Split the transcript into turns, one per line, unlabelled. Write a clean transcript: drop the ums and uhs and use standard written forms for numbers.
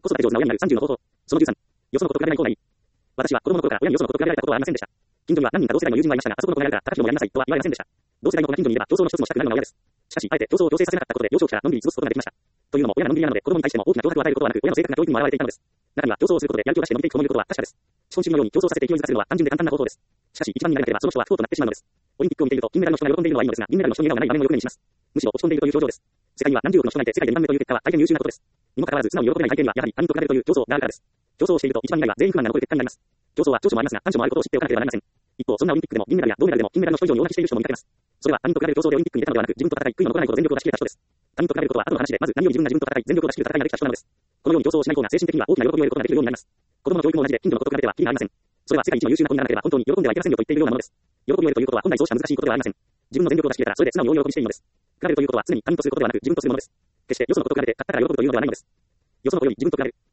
子育て上手な親になる30の方法。その13。よそのこと比べない方がいい。私は子供の頃から親によそのこと比べられたことはありませんでした。近所には何人か同世代の友人はいましたが、あそこの子がやるから、高木もやりなさいとは言われませんでした。同世代の子が近所にいれば、競争の一つもしたくなるのが親です。しかし、あえて競争を強制させなかったことで、幼少期からのんびり過ごすことができました。というのも、親がのんびりなので、子供に対しても大きな脅迫を与えることはなく、親の正確な教育にも表れていたのです。中には競争をすることでやる気を出して伸びていく子もいることは確かです。資本主義のように競争させて勢いづかせるのは単純で簡単な方法です。しかし、一番になりなければその人は不幸となってしまうのです。オリンピックを見ていると、金メダルの人が喜んでいるのはいいのですが、銀メダルの人の笑顔がない場面をよく目にします。むしろ落ち込んでいるという表情です。世界には何十億の人がいて、世界で2番目という結果は大変優秀なことです。にもかかわらず、素直に喜べない背景には、やはり他人と比べるという競争があるからです。競争をしていると、一番以外は全員不満が残る結果になります。競争は長所もありますが、短所もあることを知っておかなければなりません。一方、そんなオリンピックでも銀メダルや銅メダルでも金メダルの人以上に大泣きしている人も見かけます。それは他人と比べる競争でオリンピックに出たのではなく、自分と戦い、悔いの残らないほど全力を出し切れた人です。他人と比べることは後の話で、まず何より自分が自分と戦い、全力を出し切る戦いができた人なのです。このように競争をしない方が精神的には大きな喜びを得ることができるようになります。子供の教育も同じで、近所のことと比べては気になりません。それは世界一の優秀な子にならなければ本当に喜んではいけませんよと言っているようなものです。喜びを得るということは本来そうした難しいことではありません。自分の全力を出し切れたら、それで素直に大喜びしていいのです。比べるということは常に他人とすることではなく、自分とするものです。決してよそのことと比べて勝ったから喜ぶというのではないのです。よその子より自分と比べる。